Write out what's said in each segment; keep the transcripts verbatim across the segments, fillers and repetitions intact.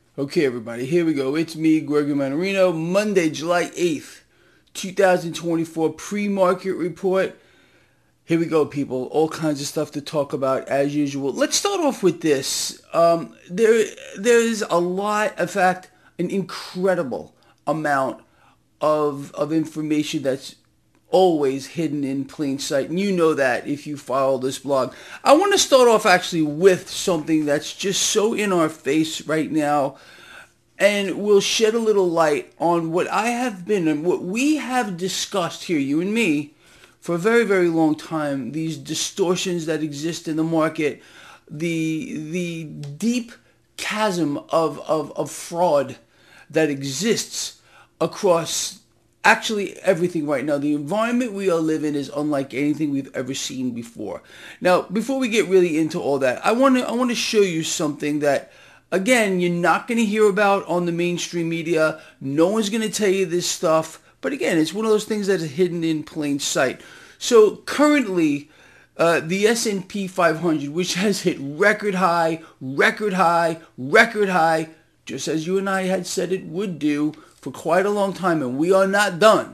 Okay, everybody, here we go. It's me, Gregory Manarino. Monday, July eighth, twenty twenty-four pre-market report. Here we go, people. All kinds of stuff to talk about as usual. Let's start off with this. Um, there, there's a lot, in fact, an incredible amount of of information that's always hidden in plain sight, and you know that if you follow this blog. I want to start off actually with something that's just so in our face right now, and will shed a little light on what I have been and what we have discussed here, you and me, for a very, very long time. These distortions that exist in the market, the the deep chasm of of, of fraud that exists across actually everything right now. The environment we all live in is unlike anything we've ever seen before. Now, before we get really into all that, I want to I want to show you something that, again, you're not going to hear about on the mainstream media. No one's going to tell you this stuff. But again, it's one of those things that is hidden in plain sight. So currently, uh, the S and P five hundred, which has hit record high, record high, record high, just as you and I had said it would do for quite a long time, and we are not done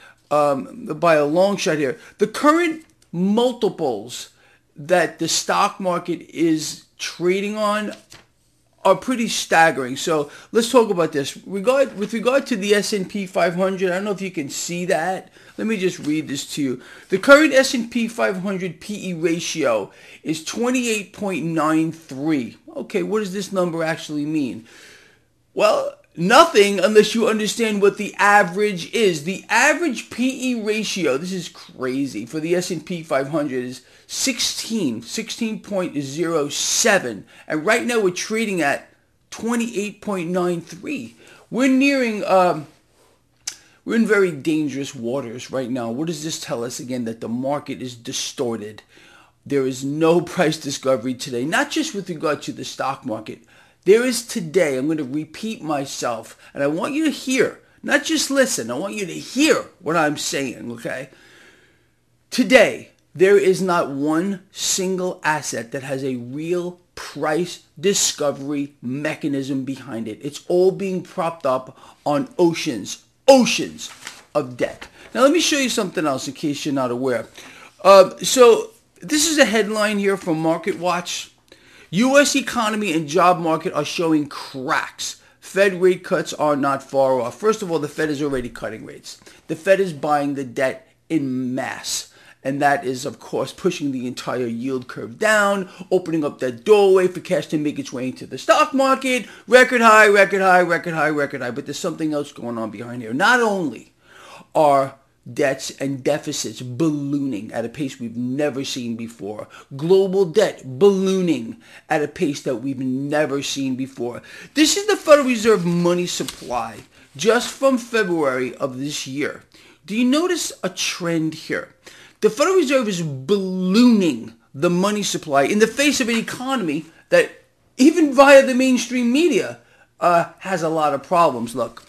um, by a long shot here. The current multiples that the stock market is trading on are pretty staggering. So let's talk about this. Regard, with regard to the S and P five hundred, I don't know if you can see that. Let me just read this to you. The current S and P five hundred P E ratio is twenty-eight point nine three. Okay, what does this number actually mean? Well, nothing unless you understand what the average is. The average P E ratio, this is crazy, for the S and P five hundred is sixteen, sixteen point zero seven. And right now we're trading at twenty-eight point nine three. We're nearing, um, we're in very dangerous waters right now. What does this tell us? Again, that the market is distorted. There is no price discovery today, not just with regard to the stock market. There is today, I'm going to repeat myself, and I want you to hear, not just listen, I want you to hear what I'm saying, okay? Today, there is not one single asset that has a real price discovery mechanism behind it. It's all being propped up on oceans, oceans of debt. Now, let me show you something else in case you're not aware. Uh, so, this is a headline here from MarketWatch. U S economy and job market are showing cracks. Fed rate cuts are not far off. First of all, the Fed is already cutting rates. The Fed is buying the debt in mass. And that is, of course, pushing the entire yield curve down, opening up that doorway for cash to make its way into the stock market. Record high, record high, record high, record high. But there's something else going on behind here. Not only are debts and deficits ballooning at a pace we've never seen before. Global debt ballooning at a pace that we've never seen before. This is the Federal Reserve money supply just from February of this year. Do you notice a trend here? The Federal Reserve is ballooning the money supply in the face of an economy that, even via the mainstream media, uh, has a lot of problems. Look.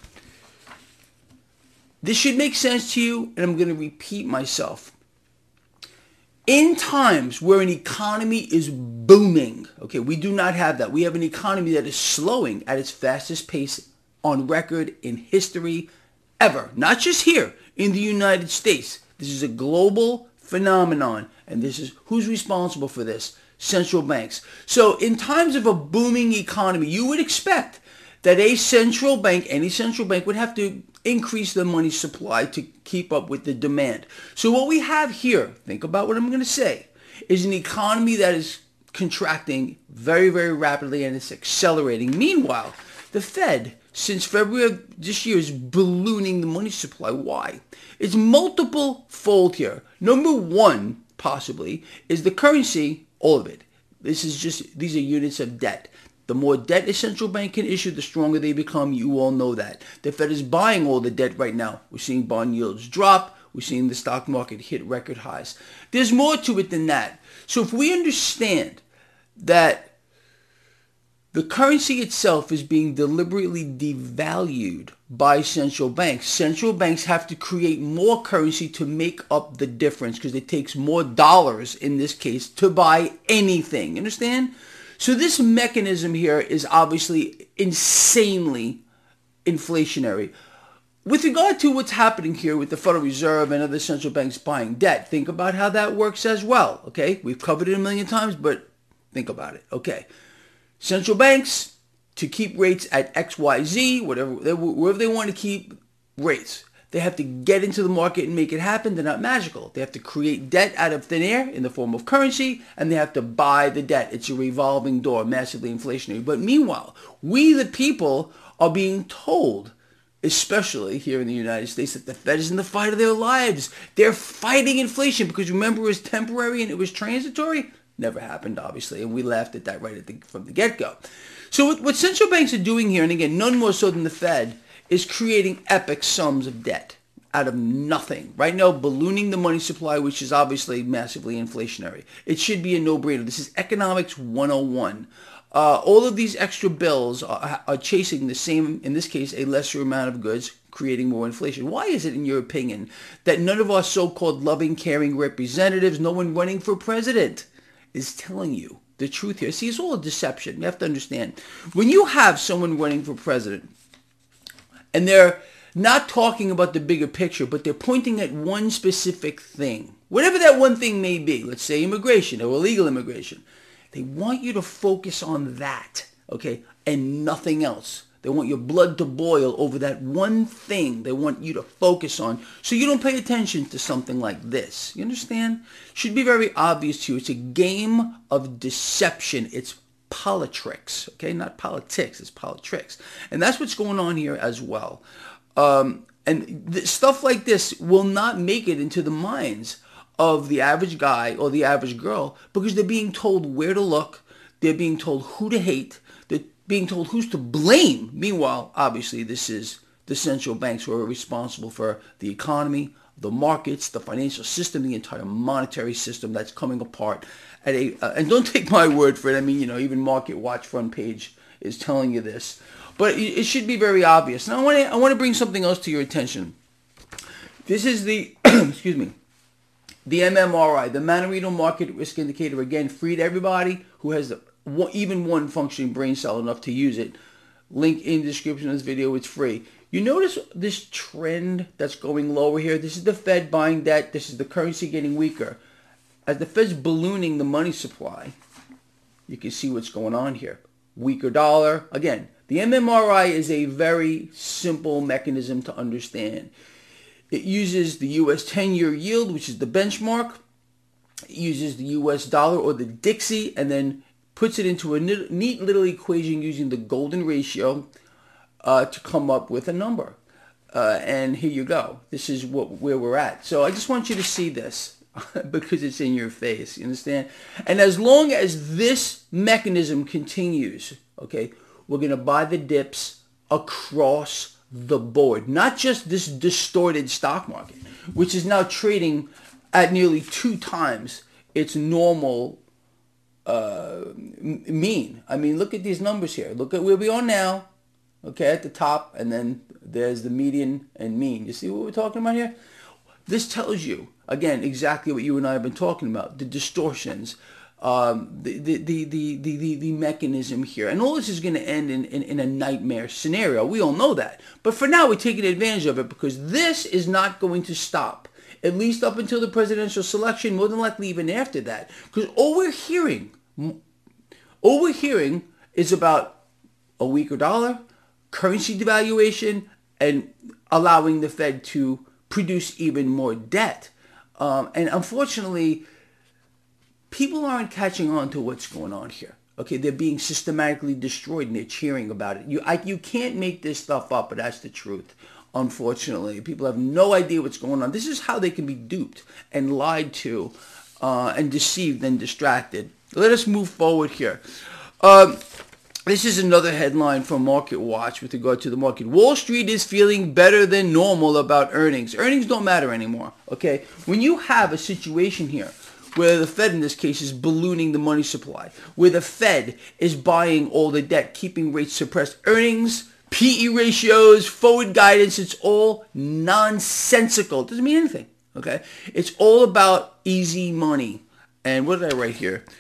This should make sense to you, and I'm going to repeat myself. In times where an economy is booming, okay, we do not have that. We have an economy that is slowing at its fastest pace on record in history ever. Not just here in the United States. This is a global phenomenon, and this is who's responsible for this? Central banks. So in times of a booming economy, you would expect that a central bank, any central bank, would have to increase the money supply to keep up with the demand. So what we have here, think about what I'm going to say, is an economy that is contracting very, very rapidly, and it's accelerating. Meanwhile, the Fed, since February of this year, is ballooning the money supply. Why? It's multiple fold here. Number one, possibly, is the currency, all of it. This is just, these are units of debt. The more debt a central bank can issue, the stronger they become. You all know that. The Fed is buying all the debt right now. We're seeing bond yields drop. We're seeing the stock market hit record highs. There's more to it than that. So if we understand that the currency itself is being deliberately devalued by central banks, central banks have to create more currency to make up the difference, because it takes more dollars, in this case, to buy anything. Understand? So this mechanism here is obviously insanely inflationary. With regard to what's happening here with the Federal Reserve and other central banks buying debt, think about how that works as well, okay? We've covered it a million times, but think about it, okay? Central banks, to keep rates at X Y Z, whatever, wherever they want to keep rates, they have to get into the market and make it happen. They're not magical. They have to create debt out of thin air in the form of currency, and they have to buy the debt. It's a revolving door, massively inflationary. But meanwhile, we the people are being told, especially here in the United States, that the Fed is in the fight of their lives. They're fighting inflation because remember it was temporary and it was transitory? Never happened, obviously, and we laughed at that right at the, from the get-go. So what, what central banks are doing here, and again, none more so than the Fed, is creating epic sums of debt out of nothing. Right now, ballooning the money supply, which is obviously massively inflationary. It should be a no-brainer. This is economics one oh one. Uh, all of these extra bills are, are chasing the same, in this case, a lesser amount of goods, creating more inflation. Why is it, in your opinion, that none of our so-called loving, caring representatives, no one running for president, is telling you the truth here? See, it's all a deception. You have to understand. When you have someone running for president, and they're not talking about the bigger picture, but they're pointing at one specific thing, whatever that one thing may be, let's say immigration or illegal immigration, they want you to focus on that, okay, and nothing else. They want your blood to boil over that one thing they want you to focus on so you don't pay attention to something like this. You understand? Should be very obvious to you. It's a game of deception. It's politricks, okay? Not politics, it's politricks. And that's what's going on here as well. Um, and th- stuff like this will not make it into the minds of the average guy or the average girl because they're being told where to look, they're being told who to hate, they're being told who's to blame. Meanwhile, obviously, this is the central banks who are responsible for the economy, the markets, the financial system, the entire monetary system that's coming apart at a, uh, and don't take my word for it. I mean, you know, even Market Watch front page is telling you this. But it, it should be very obvious. Now, I want to I want to bring something else to your attention. This is the, excuse me, the M M R I, the Mannarino Market Risk Indicator, again, free to everybody who has the, one, even one functioning brain cell enough to use it. Link in the description of this video. It's free. You notice this trend that's going lower here? This is the Fed buying debt. This is the currency getting weaker. As the Fed's ballooning the money supply, you can see what's going on here. Weaker dollar. Again, the M M R I is a very simple mechanism to understand. It uses the U S ten-year yield, which is the benchmark. It uses the U S dollar or the Dixie, and then puts it into a neat little equation using the golden ratio uh, to come up with a number. Uh, and here you go. This is what where we're at. So I just want you to see this because it's in your face. You understand? And as long as this mechanism continues, okay, we're going to buy the dips across the board. Not just this distorted stock market, which is now trading at nearly two times its normal uh, mean. I mean, look at these numbers here. Look at where we are now, okay, at the top, and then there's the median and mean. You see what we're talking about here? This tells you, again, exactly what you and I have been talking about, the distortions, um, the, the, the, the, the, the mechanism here. And all this is going to end in, in, in a nightmare scenario. We all know that. But for now, we're taking advantage of it because this is not going to stop, at least up until the presidential selection, more than likely even after that. Because all we're hearing, all we're hearing is about a weaker dollar, currency devaluation, and allowing the Fed to produce even more debt. Um, and unfortunately, people aren't catching on to what's going on here. Okay, they're being systematically destroyed and they're cheering about it. You, I, you can't make this stuff up, but that's the truth. Unfortunately, people have no idea what's going on. This is how they can be duped and lied to uh, and deceived and distracted. Let us move forward here. Um, This is another headline from Market Watch with regard to the market. Wall Street is feeling better than normal about earnings. Earnings don't matter anymore, okay? When you have a situation here where the Fed in this case is ballooning the money supply, where the Fed is buying all the debt, keeping rates suppressed, earnings, P E ratios, forward guidance, it's all nonsensical. It doesn't mean anything, okay? It's all about easy money. And what did I write here?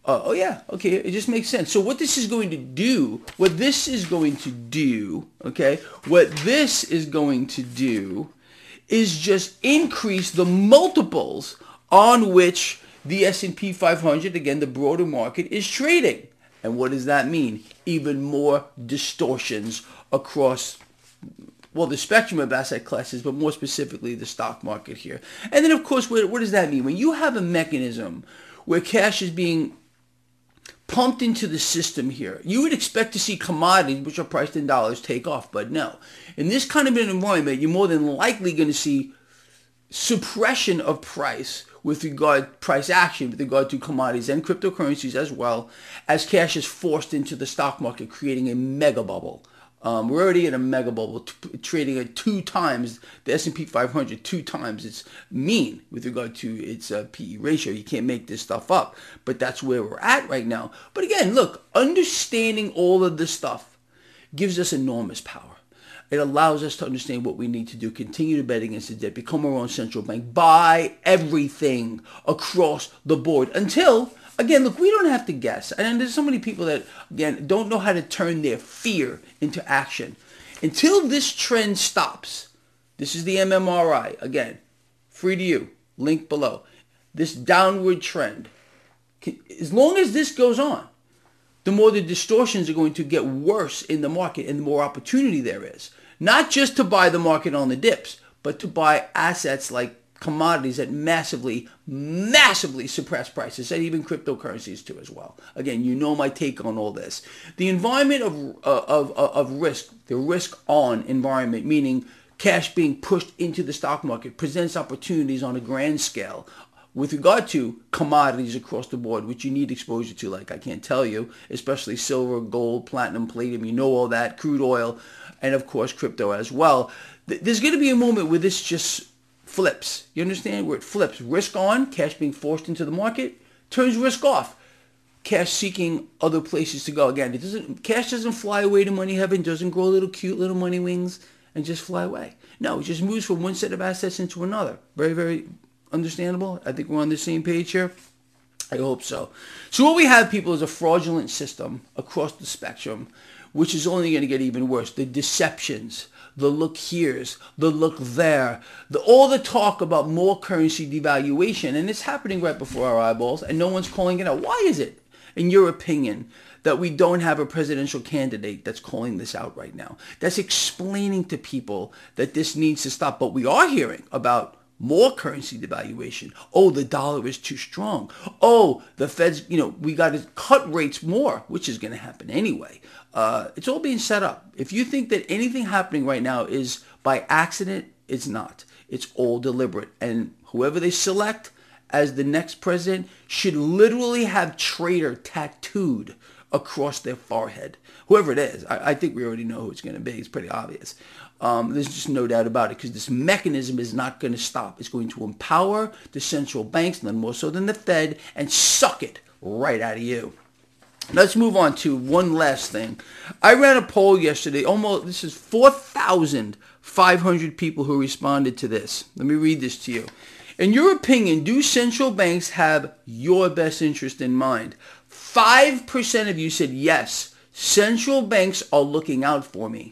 Uh, oh yeah, okay, it just makes sense. So what this is going to do, what this is going to do, okay, what this is going to do is just increase the multiples on which the S and P five hundred, again, the broader market, is trading. And what does that mean? Even more distortions across, well, the spectrum of asset classes, but more specifically the stock market here. And then, of course, what, what does that mean? When you have a mechanism where cash is being pumped into the system here, you would expect to see commodities, which are priced in dollars, take off. But no. In this kind of an environment, you're more than likely going to see suppression of price with regard price action with regard to commodities and cryptocurrencies, as well as cash is forced into the stock market, creating a mega bubble. Um, we're already in a mega bubble, t- trading at two times the S and P five hundred, two times its mean with regard to its uh, P E ratio. You can't make this stuff up, but that's where we're at right now. But again, look, understanding all of this stuff gives us enormous power. It allows us to understand what we need to do, continue to bet against the debt, become our own central bank, buy everything across the board until, again, look, we don't have to guess. And there's so many people that, again, don't know how to turn their fear into action. Until this trend stops, this is the M M R I, again, free to you, link below. This downward trend, as long as this goes on, the more the distortions are going to get worse in the market and the more opportunity there is. Not just to buy the market on the dips, but to buy assets like commodities at massively, massively suppressed prices, and even cryptocurrencies too as well. Again, you know my take on all this. The environment of, uh, of, of, of risk, the risk-on environment, meaning cash being pushed into the stock market, presents opportunities on a grand scale with regard to commodities across the board, which you need exposure to, like I can't tell you, especially silver, gold, platinum, palladium, you know all that, crude oil, and of course crypto as well. There's going to be a moment where this just flips. You understand? Where it flips. Risk on, cash being forced into the market, turns risk off. Cash seeking other places to go. Again, it doesn't. Cash doesn't fly away to money heaven, doesn't grow little cute little money wings and just fly away. No, it just moves from one set of assets into another. Very, very understandable. I think we're on the same page here. I hope so. So what we have, people, is a fraudulent system across the spectrum, which is only going to get even worse. The deceptions, the look here's, the look there, the, all the talk about more currency devaluation, and it's happening right before our eyeballs, and no one's calling it out. Why is it, in your opinion, that we don't have a presidential candidate that's calling this out right now, that's explaining to people that this needs to stop? But we are hearing about more currency devaluation. Oh, the dollar is too strong. Oh, the Fed's, you know, we got to cut rates more, which is going to happen anyway. Uh, it's all being set up. If you think that anything happening right now is by accident, it's not. It's all deliberate. And whoever they select as the next president should literally have traitor tattooed across their forehead. Whoever it is, I, I think we already know who it's going to be. It's pretty obvious. Um, there's just no doubt about it, because this mechanism is not going to stop. It's going to empower the central banks, none more so than the Fed, and suck it right out of you. Let's move on to one last thing. I ran a poll yesterday. Almost, this is four thousand five hundred people who responded to this. Let me read this to you. In your opinion, do central banks have your best interest in mind? five percent of you said yes. Central banks are looking out for me.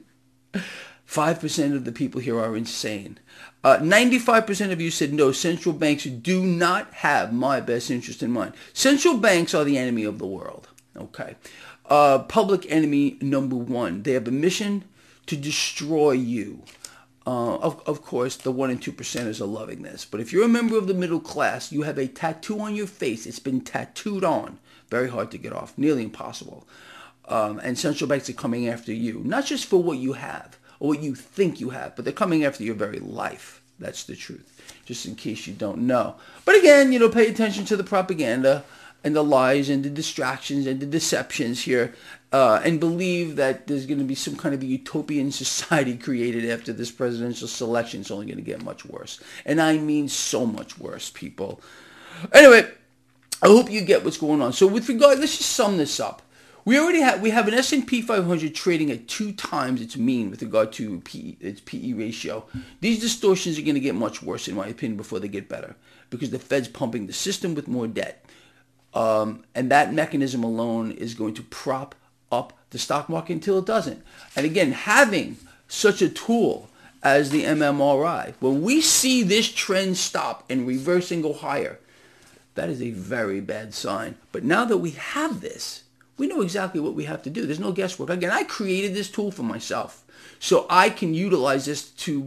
five percent of the people here are insane. Uh, ninety-five percent of you said no, central banks do not have my best interest in mind. Central banks are the enemy of the world. Okay. Uh, public enemy number one. They have a mission to destroy you. Uh, of, of course, the one and two percenters are loving this. But if you're a member of the middle class, you have a tattoo on your face. It's been tattooed on. Very hard to get off. Nearly impossible. Um, and central banks are coming after you. Not just for what you have or what you think you have, but they're coming after your very life. That's the truth, just in case you don't know. But again, you know, pay attention to the propaganda and the lies and the distractions and the deceptions here, uh, and believe that there's going to be some kind of a utopian society created after this presidential selection. It's only going to get much worse. And I mean so much worse, people. Anyway, I hope you get what's going on. So with regard, let's just sum this up. We already have we have an S and P five hundred trading at two times its mean with regard to P E, its P E ratio. These distortions are going to get much worse, in my opinion, before they get better, because the Fed's pumping the system with more debt. Um, and that mechanism alone is going to prop up the stock market until it doesn't. And again, having such a tool as the M M R I, when we see this trend stop and reverse and go higher, that is a very bad sign. But now that we have this, we know exactly what we have to do. There's no guesswork. Again, I created this tool for myself, so I can utilize this to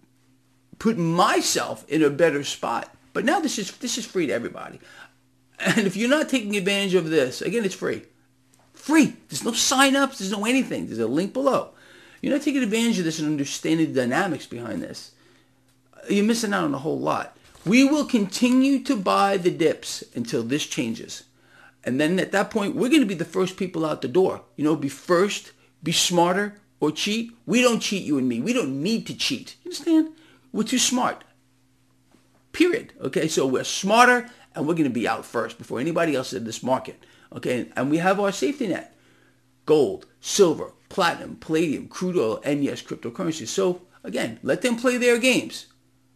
put myself in a better spot. But now this is this is free to everybody. And if you're not taking advantage of this, again, it's free. Free. There's no sign-ups. There's no anything. There's a link below. You're not taking advantage of this and understanding the dynamics behind this. You're missing out on a whole lot. We will continue to buy the dips until this changes. And then at that point, we're going to be the first people out the door. You know, be first, be smarter, or cheat. We don't cheat, you and me. We don't need to cheat. You understand? We're too smart. Period. Okay, so we're smarter, and we're going to be out first before anybody else in this market. Okay, and we have our safety net. Gold, silver, platinum, palladium, crude oil, and yes, cryptocurrency. So, again, let them play their games.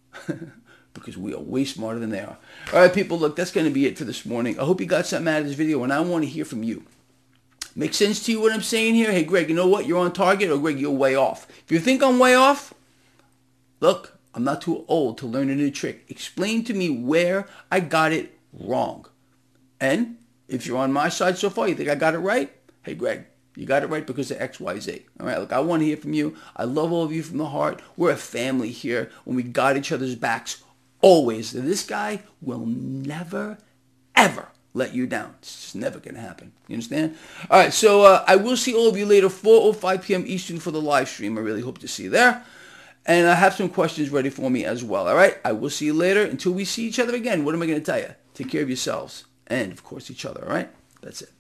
Because we are way smarter than they are. All right, people, look, that's going to be it for this morning. I hope you got something out of this video, and I want to hear from you. Make sense to you what I'm saying here? Hey, Greg, you know what? You're on target, or Greg, you're way off. If you think I'm way off, look, I'm not too old to learn a new trick. Explain to me where I got it wrong. And if you're on my side so far, you think I got it right? Hey, Greg, you got it right because of X Y Z. All right, look, I want to hear from you. I love all of you from the heart. We're a family here when we got each other's backs always. This guy will never, ever let you down. It's just never going to happen. You understand? All right, so uh, I will see all of you later, four oh five p.m. Eastern for the live stream. I really hope to see you there. And I have some questions ready for me as well. All right, I will see you later. Until we see each other again, what am I going to tell you? Take care of yourselves and, of course, each other. All right? That's it.